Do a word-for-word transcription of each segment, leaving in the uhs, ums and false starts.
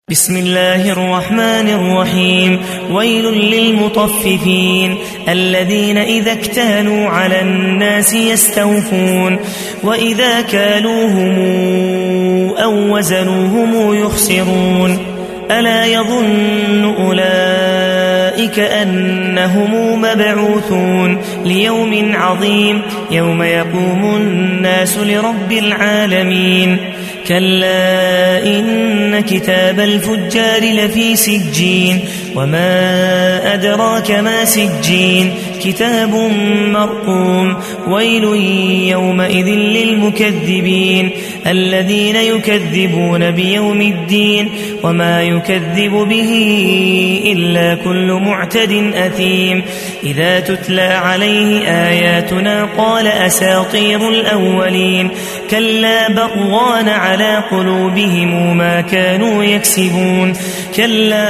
بسم الله الرحمن الرحيم. ويل للمطففين الذين إذا اكتالوا على الناس يستوفون وإذا كالوهم أو وزنوهم يخسرون ألا يظن أولئك أنهم مبعوثون ليوم عظيم يوم يقوم الناس لرب العالمين كلا إن كتاب الفجار لفي سجين وما أدراك ما سجين كتاب مرقوم ويل يومئذ للمكذبين الذين يكذبون بيوم الدين وما يكذب به إلا كل معتد أثيم إذا تتلى عليه آياتنا قال أساطير الأولين كلا بران على قلوبهم ما كانوا يكسبون كلا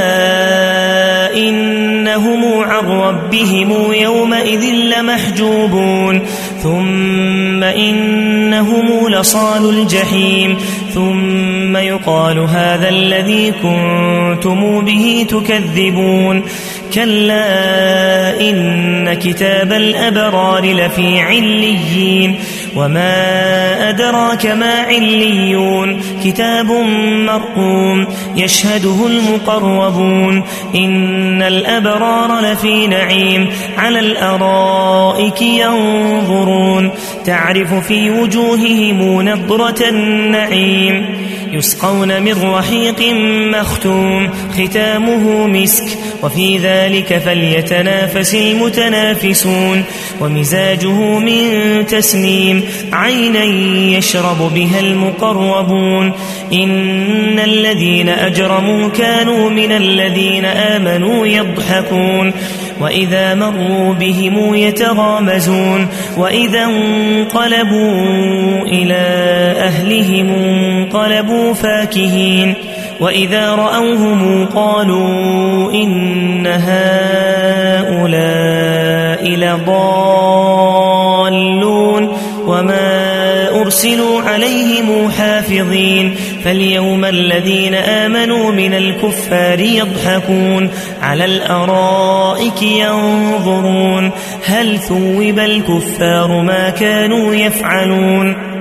إنهم عن ربهم يومئذ لمحجوبون ثم إنهم لصال الجحيم ثم يقال هذا الذي كنتم به تكذبون كلا إن كتاب الأبرار لفي عليين وما أدراك ما عليون كتاب مرقوم يشهده المقربون إن الأبرار لفي نعيم على الأرائك ينظرون تعرف في وجوههم نضرة النعيم يسقون من رحيق مختوم ختامه مسك وفي ذلك فليتنافس المتنافسون ومزاجه من تسنيم عينا يشرب بها المقربون إن الذين أجرموا كانوا من الذين آمنوا يضحكون وإذا مروا بهم يتغامزون وإذا انقلبوا إلى أهلهم انقلبوا فاكهين وإذا رأوهم قالوا إن هؤلاء لضالون وما أرسلوا عليهم حافظين فاليوم الذين آمنوا من الكفار يضحكون على الأرائك ينظرون هل ثوب الكفار ما كانوا يفعلون